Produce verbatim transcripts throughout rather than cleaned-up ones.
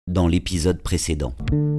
dans l'épisode précédent.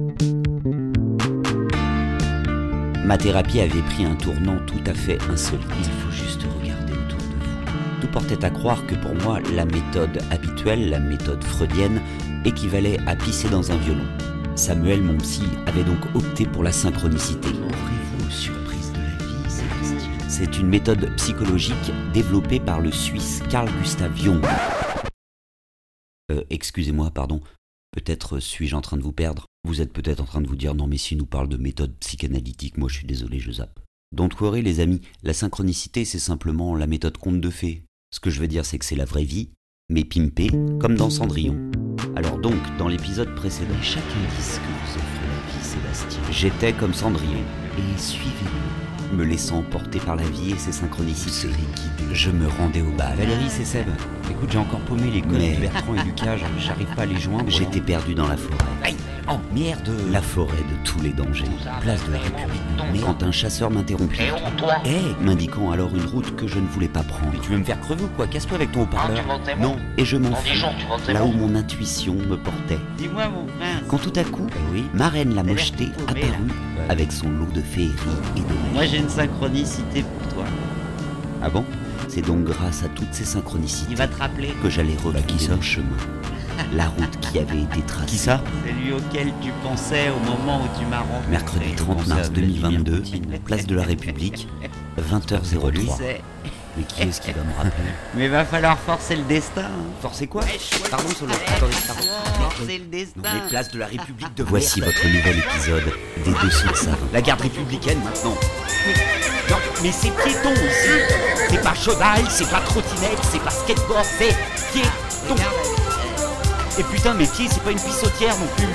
Ma thérapie avait pris un tournant tout à fait insolite. Il faut juste regarder autour de vous. Tout portait à croire que pour moi, la méthode habituelle, la méthode freudienne, équivalait à pisser dans un violon. Samuel, mon psy, avait donc opté pour la synchronicité. Ouvrez-vous aux surprises de la vie, Sébastien. C'est une méthode psychologique développée par le Suisse Carl Gustav Jung. Euh, excusez-moi, pardon. Peut-être suis-je en train de vous perdre. Vous êtes peut-être en train de vous dire « Non mais s'il nous parle de méthode psychanalytique, moi je suis désolé, je zappe ». Don't worry les amis, la synchronicité c'est simplement la méthode conte de fées. Ce que je veux dire c'est que c'est la vraie vie, mais pimpée, comme dans Cendrillon. Alors donc, dans l'épisode précédent, chaque indice que vous offre la vie, Sébastien, j'étais comme Cendrillon. Et suivez-le, me laissant porter par la vie et ses synchronicités. Je me rendais au bal. Valérie, c'est Seb. Écoute, j'ai encore paumé les codes Mais- de Bertrand et Lucas, j'arrive pas à les joindre. J'étais perdu dans la forêt. Aïe. Oh merde. La forêt de tous les dangers. Place de la République. Mais quand un chasseur m'interrompit, Eh, m'indiquant alors une route que je ne voulais pas prendre. Mais tu veux me faire crever ou quoi? Casse-toi avec ton haut-parleur. Non, et je m'en fus, là où mon intuition me portait. Dis-moi mon prince, Quand tout à coup, Eh oui. Marraine la l'air mocheté tout paumé, apparut là. avec son lot de féeries et de moi magie. j'ai une synchronicité pour toi. Ah bon? C'est donc grâce à toutes ces Il synchronicités va te rappeler, que j'allais retrouver qui ça mon chemin. La route qui avait été tracée. Qui ça? c'est lui auquel tu pensais au moment où tu m'as rencontré. Mercredi trente pensais à mars deux mille vingt-deux, Vladimir place de la République, vingt heures zéro Lui trois. c'est. Mais qui est-ce qui va me rappeler? Mais va falloir forcer le destin. hein. Forcez quoi? Pardon, Solo. Attendez, pardon. Forcer le destin. Non, mais place de la République de Voici votre nouvel épisode des Dessous de Savon. La garde républicaine maintenant. Non, mais c'est piéton ici. C'est pas cheval, c'est pas trottinette, c'est pas skateboard, c'est piéton. Regarde, Et putain, mes pieds, c'est pas une pissotière non plus.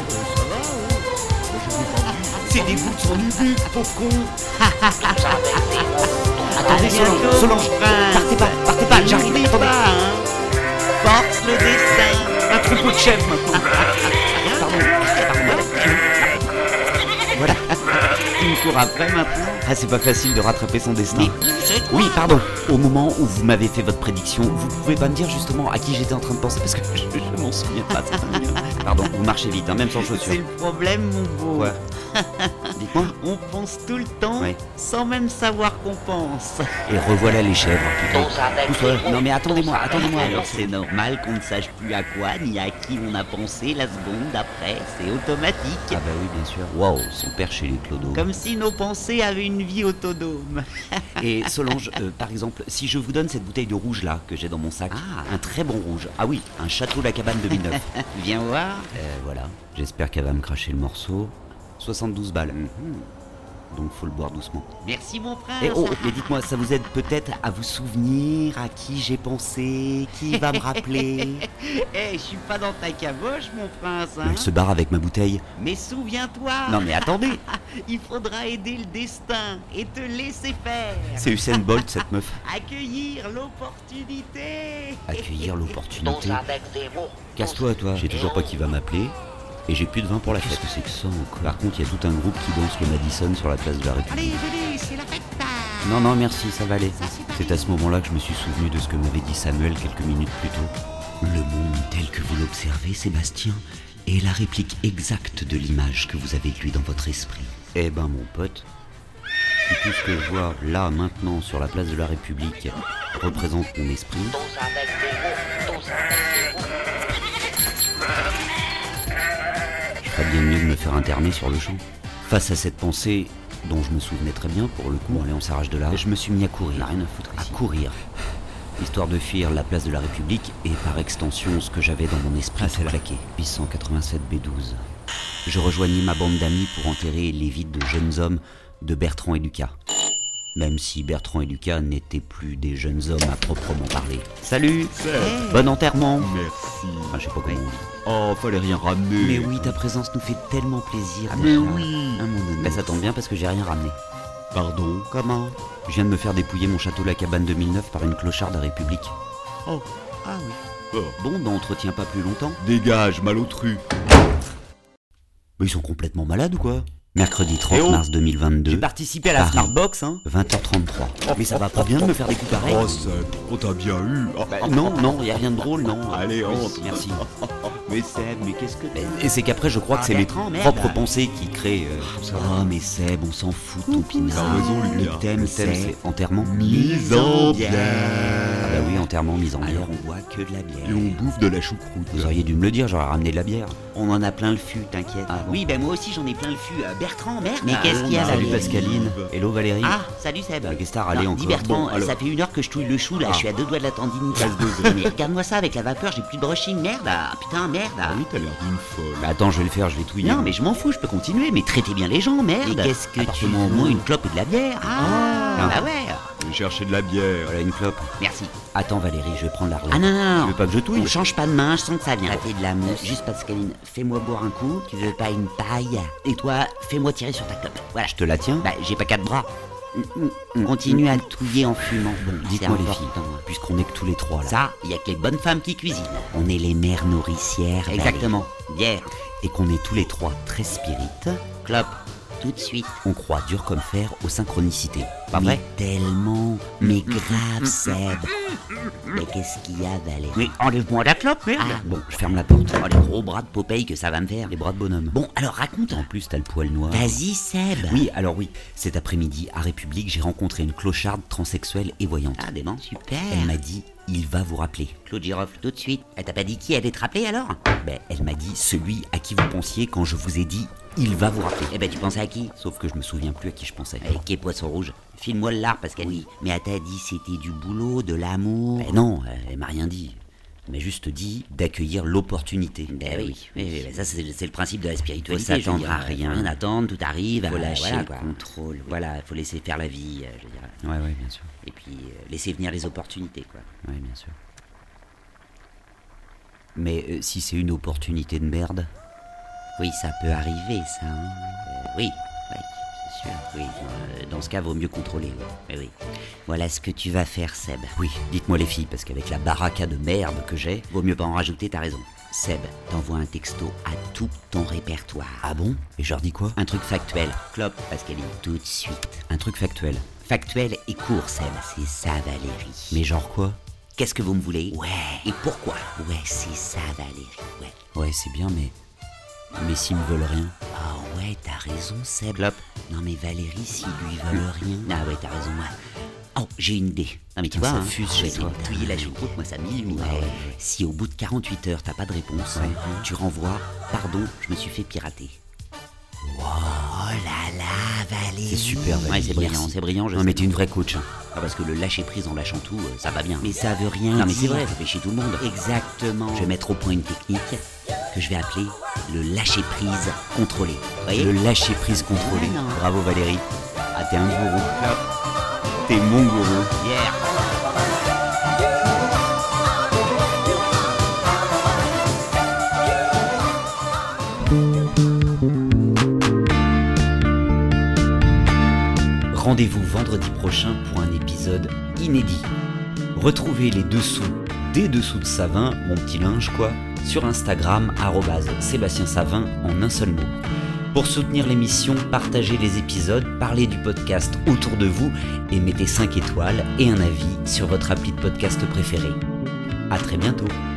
C'est des bouts sur du but, pauvre con. Attendez, À Solange, bientôt, Solange, mon prince. partez pas, partez pas, j'arrive, N'oublie attendez. pas, hein. Force le destin. Un troupeau de chèvres maintenant. Pardon, pardon. Voilà. Tu me cours après maintenant. Ah, c'est pas facile de rattraper son destin. Mais c'est toi. Oui, pardon. Au moment où vous m'avez fait votre prédiction, vous pouvez pas me dire justement à qui j'étais en train de penser parce que je, je m'en souviens pas. c'est pas bien. Pardon, vous marchez vite, hein, même sans chaussures. C'est le problème mon beau. Ouais. Dites-moi. On pense tout le temps Ouais. sans même savoir qu'on pense. Et revoilà les chèvres, putain. Pousse-toi. Non mais attendez-moi, attendez-moi. Alors c'est normal qu'on ne sache plus à quoi ni à qui on a pensé la seconde d'après. C'est automatique. Ah bah oui, bien sûr. Waouh, son père chez les clodos. Comme si nos pensées avaient une vie autonome. Et Solange, euh, par exemple, si je vous donne cette bouteille de rouge là que j'ai dans mon sac, Ah. un très bon rouge. Ah oui, un Château La Cabane deux mille neuf. Viens voir. Euh, voilà. J'espère qu'elle va me cracher le morceau. soixante-douze balles. Donc faut le boire doucement. Merci mon prince. Et oh, mais dites-moi, ça vous aide peut-être à vous souvenir à qui j'ai pensé, qui va me rappeler. Eh, je suis pas dans ta caboche mon prince. Hein. Elle se barre avec ma bouteille. Mais souviens-toi. Non mais attendez, Il faudra aider le destin et te laisser faire. c'est Usain Bolt cette meuf. Accueillir l'opportunité. Accueillir l'opportunité. Casse-toi toi, j'ai toujours pas qui va m'appeler. Et j'ai plus de vin pour la fête. Qu'est-ce que c'est que ça encore? Par contre, il y a tout un groupe qui danse le Madison sur la place de la République. Allez, venez, c'est la fête. Non, non, merci, ça va aller. C'est à ce moment-là que je me suis souvenu de ce que m'avait dit Samuel quelques minutes plus tôt. Le monde tel que vous l'observez, Sébastien, est la réplique exacte de l'image que vous avez de lui dans votre esprit. Eh ben, mon pote, si tout ce que je vois là, maintenant, sur la place de la République, représente mon esprit, je ferais bien mieux de me faire interner sur le champ. Face à cette pensée, dont je me souvenais très bien pour le coup, bon, allez, on s'arrache de là, je me suis mis à courir. Rien à foutre ici. À courir. Histoire de fuir la place de la République et par extension ce que j'avais dans mon esprit Ah, c'est là. claqué. huit cent quatre-vingt-sept B douze. Je rejoignis ma bande d'amis pour enterrer les vides de jeunes hommes de Bertrand et Lucas. Même si Bertrand et Lucas n'étaient plus des jeunes hommes à proprement parler. Salut. Bon enterrement. Merci. Enfin, je sais pas comment on dit. Oh, fallait rien ramener. Mais oui, ta présence nous fait tellement plaisir. Ah, déjà. mais oui. Ah, mon ami. Bah, ça tombe bien parce que j'ai rien ramené. Pardon. Comment? Je viens de me faire dépouiller mon château La Cabane deux mille neuf par une clocharde à République. Oh, Ah oui. oh. Bon, bah on te retient pas plus longtemps. Dégage, malotru. Mais ils sont complètement malades ou quoi? Mercredi trente Eh oh, mars deux mille vingt-deux. J'ai participé à la Paris. Smartbox, hein. vingt heures trente-trois. Mais ça va pas bien de me faire des coups pareils. Oh, Seb, on t'a bien eu. Oh, Bah, non, non, y a rien de drôle, non. Allez, Oui, honte. Merci. Mais Seb, mais qu'est-ce que... Et c'est qu'après, je crois Ah, que c'est mes Bertrand, merde. propres pensées qui créent euh, tout ça. Oh, mais Seb, on s'en fout de ton pinard. T'as raison, Lucas. Le thème, Le thème, c'est enterrement. Mise en Ah bière. bah oui, enterrement, mise en bière. Alors on boit que de la bière. Et on bouffe de la choucroute. Vous auriez dû me le dire, j'aurais ramené de la bière. On en a plein le fût, t'inquiète. Ah bon. Oui, ben moi aussi j'en ai plein le fût. Euh, Bertrand, merde. Mais Ah, qu'est-ce qu'il y a bah, là Salut oui. Pascaline. Hello Valérie. Ah, salut Seb. Bah, qu'est-ce que t'as râlé Non, encore? Dis Bertrand, Bon, alors. ça fait une heure que je touille le chou là, Ah. je suis à deux doigts de la tendinite. Mais regarde-moi ça avec la vapeur, j'ai plus de brushing, merde. Ah, putain, merde. Ah oui, t'as l'air d'une folle. Bah attends, je vais le faire, je vais tout y Non, mais je m'en fous, je peux continuer, mais traitez bien les gens, merde. Mais qu'est-ce que tu apporte-moi au veux moins une clope et de la bière Ah, Ah. bah ouais. Je vais chercher de la bière. Voilà une clope. Merci. Attends Valérie, je vais prendre la relève. Ah non, non, Tu non. veux pas que je touille? On change pas de main, je sens que ça vient. Ça fait de la mousse. Juste Pascaline, fais-moi boire un coup. Tu veux pas une paille? Et toi, fais-moi tirer sur ta clope. Voilà. Je te la tiens? Bah, j'ai pas quatre bras. On continue à le touiller en fumant. Bon, Dites-moi c'est les filles, important. puisqu'on est que tous les trois là. Ça, il y a que les bonnes femmes qui cuisinent. On est les mères nourricières. Exactement. Bière, Et qu'on est tous les trois très spirites, clope, tout de suite. on croit dur comme fer aux synchronicités. Pas Mais vrai? tellement, mais grave, Seb. Mais qu'est-ce qu'il y a, Valérie? Mais enlève-moi la clope, merde. Ah, Bon, je ferme la porte. oh, les gros bras de Popeye que ça va me faire. Les bras de bonhomme. Bon, alors raconte. En plus, t'as le poil noir. Vas-y, Seb. Oui, alors oui, cet après-midi, à République, j'ai rencontré une clocharde transsexuelle et voyante. Ah, dément, super. Elle m'a dit, il va vous rappeler. Claude Girofle, tout de suite. Elle t'a pas dit qui allait te rappeler alors? Ben, elle m'a dit, celui à qui vous pensiez quand je vous ai dit, il va vous rappeler. Eh ben, tu pensais à qui? Sauf que je me souviens plus à qui je pensais. Avec qui est Poisson Rouge? File-moi le lard, Pascal. Oui. Mais elle t'a dit c'était du boulot, de l'amour. Ben non, elle m'a rien dit. Elle m'a juste dit d'accueillir l'opportunité. Ben oui, oui, oui, ben ça c'est c'est le principe de la Faut spiritualité. je veux s'attendre dire. à rien. Rien attendre, tout arrive. Faut euh, lâcher voilà, le quoi. contrôle. Voilà, faut laisser faire la vie, euh, je veux dire. Ouais, ouais, bien sûr. Et puis euh, laisser venir les opportunités, quoi. Ouais, bien sûr. Mais euh, si c'est une opportunité de merde, Oui, ça peut arriver, ça. Hein. Euh, oui, oui, c'est sûr. Oui, euh, dans ce cas, vaut mieux contrôler. Oui. Oui, oui. Voilà ce que tu vas faire, Seb. oui, dites-moi les filles, parce qu'avec la baraka de merde que j'ai... Vaut mieux pas en rajouter, t'as raison. Seb, t'envoies un texto à tout ton répertoire. Ah bon? Et je leur dis quoi? Un truc factuel. Clope, Pascaline, tout de suite. Un truc factuel. Factuel et court, Seb. C'est ça, Valérie. Mais genre quoi? Qu'est-ce que vous me voulez? Ouais. Et pourquoi? Ouais, c'est ça, Valérie. Ouais. Ouais, c'est bien, mais... Mais s'ils me veulent rien... Ah ouais, t'as raison, Seb. Clope. Non mais Valérie, s'ils lui veulent rien... Ah ouais, t'as raison, ouais. Oh, j'ai une idée. Non mais tu Putain, vois, ça hein, fuse je chez vais toi. touiller la choucroute, moi ça m'illumine. Ouais, ouais, ouais. Si au bout de quarante-huit heures, t'as pas de réponse, Ouais. tu renvoies, pardon, je me suis fait pirater. Wow. Oh là là, Valérie. C'est super, Valérie. Ouais, c'est brillant, Merci. c'est brillant, je Non sais. mais t'es une vraie coach, hein. Ah, parce que le lâcher prise en lâchant tout, euh, ça va bien. Mais ça veut rien Non mais c'est dire. vrai, ça fait chier tout le monde. Exactement. Je vais mettre au point une technique que je vais appeler le lâcher prise contrôlé. Vous voyez? Le lâcher prise contrôlé. Ah, non. Bravo Valérie. Ah, t'es un gourou. T'es mon gourou. Yeah. Rendez-vous vendredi prochain pour un épisode inédit. Retrouvez les dessous des dessous de Savin, mon petit linge quoi, sur Instagram arobase Sébastien Savin en un seul mot. Pour soutenir l'émission, partagez les épisodes, parlez du podcast autour de vous et mettez cinq étoiles et un avis sur votre appli de podcast préféré. À très bientôt.